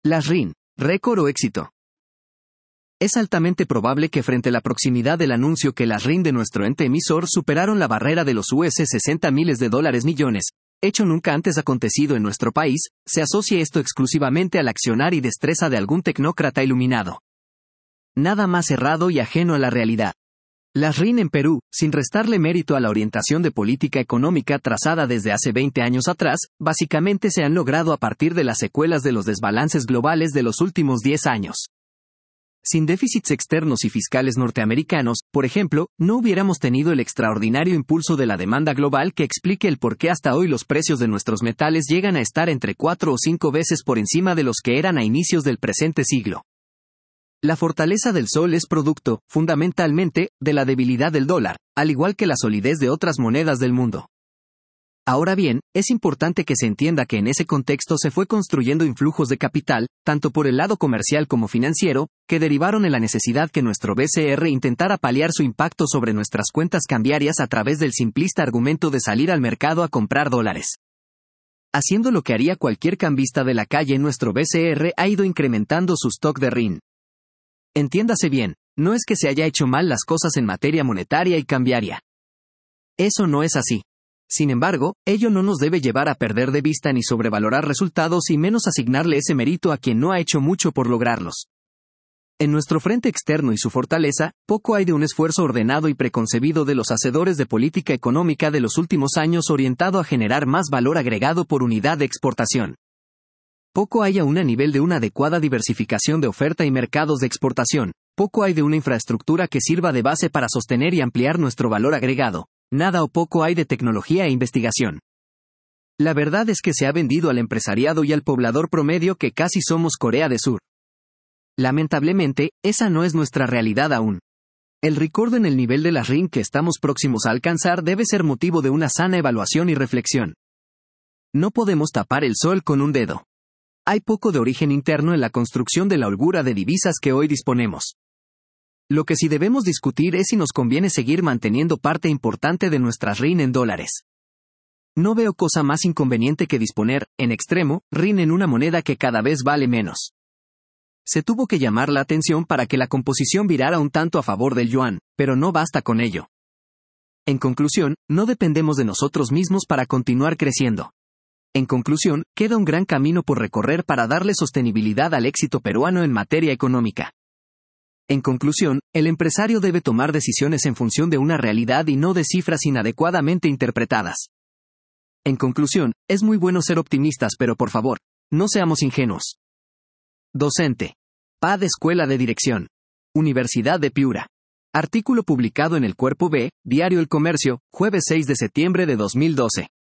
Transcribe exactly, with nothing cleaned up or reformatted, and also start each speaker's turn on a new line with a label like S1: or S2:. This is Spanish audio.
S1: Las R I N, récord o éxito. Es altamente probable que frente a la proximidad del anuncio que las R I N de nuestro ente emisor superaron la barrera de los U S sesenta miles de dólares millones, hecho nunca antes acontecido en nuestro país, se asocie esto exclusivamente al accionar y destreza de algún tecnócrata iluminado. Nada más errado y ajeno a la realidad. Las R I N en Perú, sin restarle mérito a la orientación de política económica trazada desde hace veinte años atrás, básicamente se han logrado a partir de las secuelas de los desbalances globales de los últimos diez años. Sin déficits externos y fiscales norteamericanos, por ejemplo, no hubiéramos tenido el extraordinario impulso de la demanda global que explique el por qué hasta hoy los precios de nuestros metales llegan a estar entre cuatro o cinco veces por encima de los que eran a inicios del presente siglo. La fortaleza del sol es producto, fundamentalmente, de la debilidad del dólar, al igual que la solidez de otras monedas del mundo. Ahora bien, es importante que se entienda que en ese contexto se fue construyendo influjos de capital, tanto por el lado comercial como financiero, que derivaron en la necesidad que nuestro B C R intentara paliar su impacto sobre nuestras cuentas cambiarias a través del simplista argumento de salir al mercado a comprar dólares. Haciendo lo que haría cualquier cambista de la calle, nuestro B C R ha ido incrementando su stock de R I N. Entiéndase bien, no es que se haya hecho mal las cosas en materia monetaria y cambiaria. Eso no es así. Sin embargo, ello no nos debe llevar a perder de vista ni sobrevalorar resultados y menos asignarle ese mérito a quien no ha hecho mucho por lograrlos. En nuestro frente externo y su fortaleza, poco hay de un esfuerzo ordenado y preconcebido de los hacedores de política económica de los últimos años orientado a generar más valor agregado por unidad de exportación. Poco hay aún a nivel de una adecuada diversificación de oferta y mercados de exportación, poco hay de una infraestructura que sirva de base para sostener y ampliar nuestro valor agregado, nada o poco hay de tecnología e investigación. La verdad es que se ha vendido al empresariado y al poblador promedio que casi somos Corea del Sur. Lamentablemente, esa no es nuestra realidad aún. El récord en el nivel de las R I N que estamos próximos a alcanzar debe ser motivo de una sana evaluación y reflexión. No podemos tapar el sol con un dedo. Hay poco de origen interno en la construcción de la holgura de divisas que hoy disponemos. Lo que sí debemos discutir es si nos conviene seguir manteniendo parte importante de nuestras R I N en dólares. No veo cosa más inconveniente que disponer, en extremo, R I N en una moneda que cada vez vale menos. Se tuvo que llamar la atención para que la composición virara un tanto a favor del yuan, pero no basta con ello. En conclusión, no dependemos de nosotros mismos para continuar creciendo. En conclusión, queda un gran camino por recorrer para darle sostenibilidad al éxito peruano en materia económica. En conclusión, el empresario debe tomar decisiones en función de una realidad y no de cifras inadecuadamente interpretadas. En conclusión, es muy bueno ser optimistas, pero por favor, no seamos ingenuos. Docente. P A D Escuela de Dirección. Universidad de Piura. Artículo publicado en el Cuerpo B, Diario El Comercio, jueves seis de septiembre de dos mil doce.